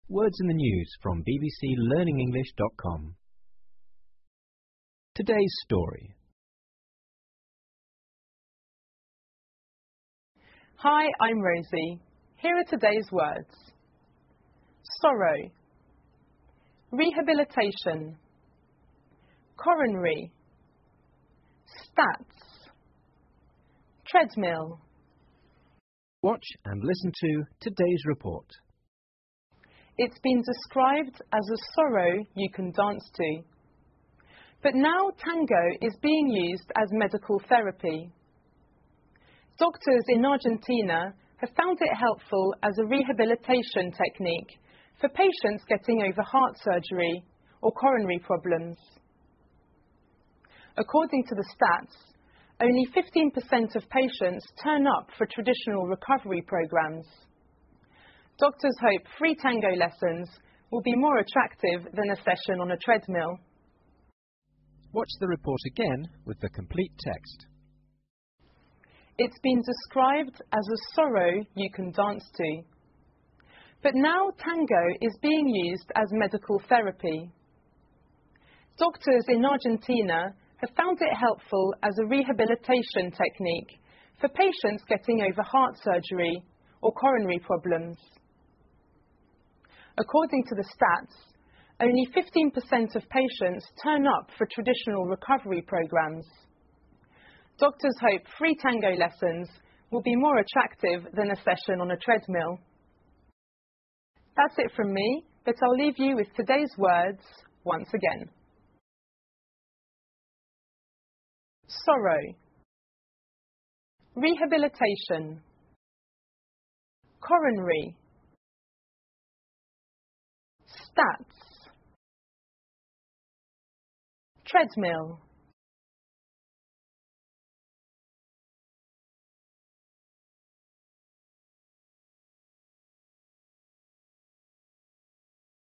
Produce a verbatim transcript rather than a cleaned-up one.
Words in the news from b b c learning english dot com. Today's story. Hi, I'm Rosie. Here are today's words. Sorrow, rehabilitation, coronary, stats, treadmill. Watch and listen to today's report. It's been described as a sorrow you can dance to. But now tango is being used as medical therapy. Doctors in Argentina have found it helpful as a rehabilitation technique for patients getting over heart surgery or coronary problems. According to the stats, only fifteen percent of patients turn up for traditional recovery programs. Doctors hope free tango lessons will be more attractive than a session on a treadmill. Watch the report again with the complete text. It's been described as a sorrow you can dance to. But now tango is being used as medical therapy. Doctors in Argentina have found it helpful as a rehabilitation technique for patients getting over heart surgery or coronary problems. According to the stats, only fifteen percent of patients turn up for traditional recovery programs. Doctors hope free tango lessons will be more attractive than a session on a treadmill. That's it from me, but I'll leave you with today's words once again. Sorrow, rehabilitation, coronary, stats, treadmill.